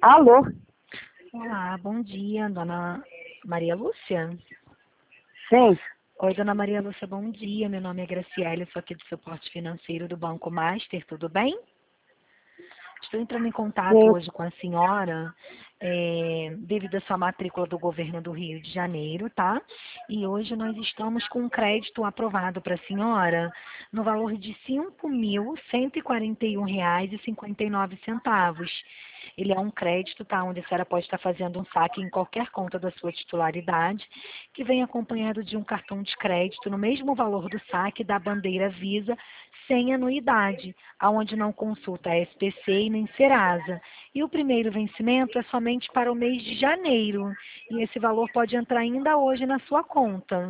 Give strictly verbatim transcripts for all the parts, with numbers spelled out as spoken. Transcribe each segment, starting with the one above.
Alô? Olá, bom dia, dona Maria Lúcia. Sim. Oi, dona Maria Lúcia, bom dia. Meu nome é Graciela, eu sou aqui do suporte financeiro do Banco Master, tudo bem? Estou entrando em contato Sim. hoje com a senhora é, devido à sua matrícula do governo do Rio de Janeiro, tá? E hoje nós estamos com um crédito aprovado para a senhora no valor de cinco mil cento e quarenta e um reais e cinquenta e nove centavos. Ele é um crédito, tá? Onde a senhora pode estar fazendo um saque em qualquer conta da sua titularidade, que vem acompanhado de um cartão de crédito no mesmo valor do saque da bandeira Visa, sem anuidade, aonde não consulta a S P C e nem Serasa. E o primeiro vencimento é somente para o mês de janeiro, e esse valor pode entrar ainda hoje na sua conta.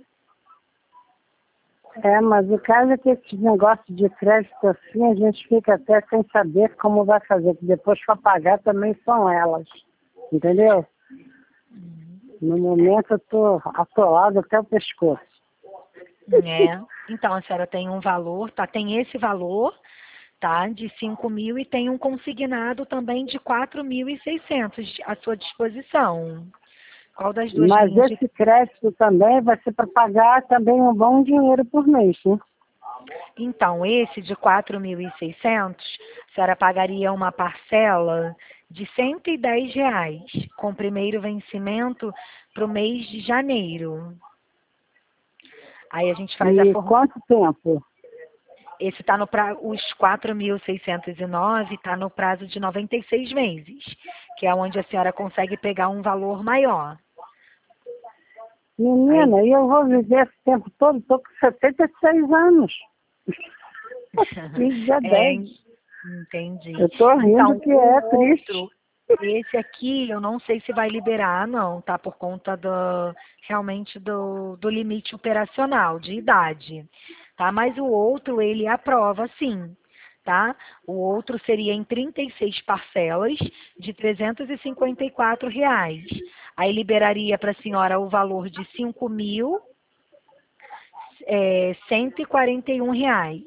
É, mas o caso é que esse negócio de crédito assim, a gente fica até sem saber como vai fazer, que depois para pagar também são elas. Entendeu? No momento eu estou atolado até o pescoço. É. Então, a senhora tem um valor, tá? Tem esse valor, tá? De cinco mil e tem um consignado também de quatro mil e seiscentos à sua disposição. Qual das duas Mas linhas de... esse crédito também vai ser para pagar também um bom dinheiro por mês, né? Então, esse de quatro mil e seiscentos, a senhora pagaria uma parcela de cento e dez reais, com primeiro vencimento para o mês de janeiro. Aí a gente faz a E forma... quanto tempo? Esse está no prazo, os quatro mil seiscentos e nove está no prazo de noventa e seis meses, que é onde a senhora consegue pegar um valor maior. Menina, Aí... e eu vou viver esse tempo todo, estou com setenta e seis anos. Fiz dia É, dez. entendi. Eu tô rindo Então, que o é outro, triste. esse aqui, eu não sei se vai liberar, não, tá? Por conta do, realmente do, do limite operacional, de idade, tá? Mas o outro, ele aprova, sim, tá? O outro seria em trinta e seis parcelas de trezentos e cinquenta e quatro reais. Aí liberaria para a senhora o valor de cinco mil é, cento e quarenta e um reais.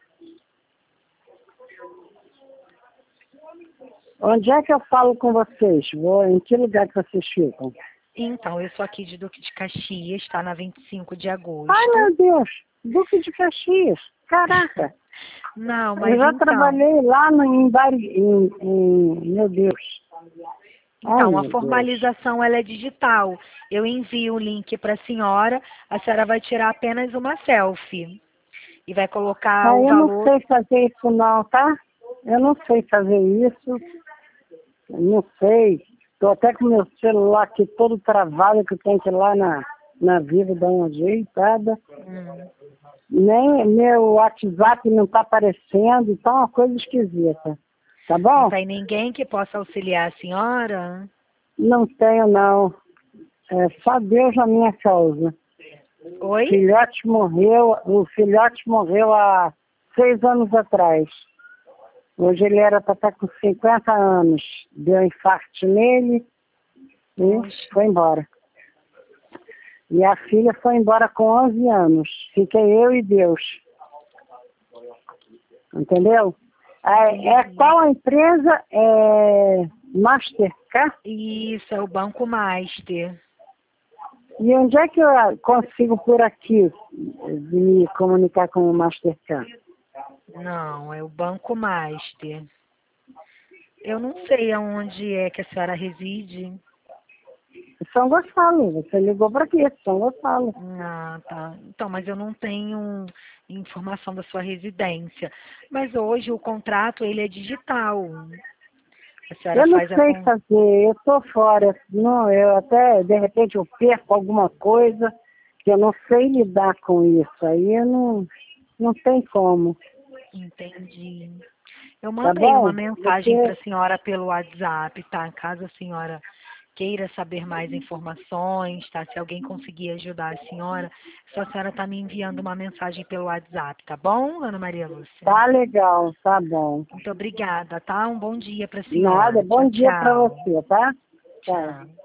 Onde é que eu falo com vocês? Vou, em que lugar que vocês ficam? Então, eu sou aqui de Duque de Caxias, está na vinte e cinco de Ai, agosto. meu Deus! Duque de Caxias! Caraca! Não, Eu mas já então, trabalhei lá no, em, Bari, em, em... Meu Deus! Ai, então a meu Deus! formalização ela é digital. Eu envio o link para a senhora, a senhora vai tirar apenas uma selfie e vai colocar Ai, o eu não valor. sei fazer isso não, tá? Eu não sei fazer isso. Eu não sei. Estou até com meu celular aqui todo travado, que eu tenho que ir lá na, na Vivo dar uma ajeitada. Hum, Nem meu WhatsApp não está aparecendo, tá uma coisa esquisita. Tá não bom? tem ninguém que possa auxiliar a senhora? Não tenho, não. É só Deus na minha causa. O Oi? filhote morreu, o filhote morreu há seis anos atrás. Hoje ele era para estar com cinquenta anos. Deu um infarto nele e Poxa. foi embora. E a filha foi embora com onze anos. Fiquei eu e Deus. Entendeu? É, é qual a empresa? É Mastercard? Isso, é o Banco Master. E onde é que eu consigo por aqui me comunicar com o Mastercard? Não, é o Banco Master. Eu não sei aonde é que a senhora reside. São Gonçalo, você ligou para aqui, São Gonçalo. Ah, tá. Então, mas eu não tenho informação da sua residência. Mas hoje o contrato, ele é digital. A senhora Eu não faz a... sei con- fazer, eu estou fora. Não, eu até, de repente, eu perco alguma coisa que eu não sei lidar com isso. Aí eu não, não tem como. Entendi. Eu Tá mandei uma bom? mensagem para Você, a senhora pelo WhatsApp, tá? Caso a senhora queira saber mais informações, tá? Se alguém conseguir ajudar a senhora, só a senhora está me enviando uma mensagem pelo WhatsApp, tá bom, Ana Maria Lúcia? tá legal, tá bom. Muito obrigada, tá? Um bom dia para a Nada, senhora. bom Tchau, dia para tchau. você, tá? Tchau. Tchau.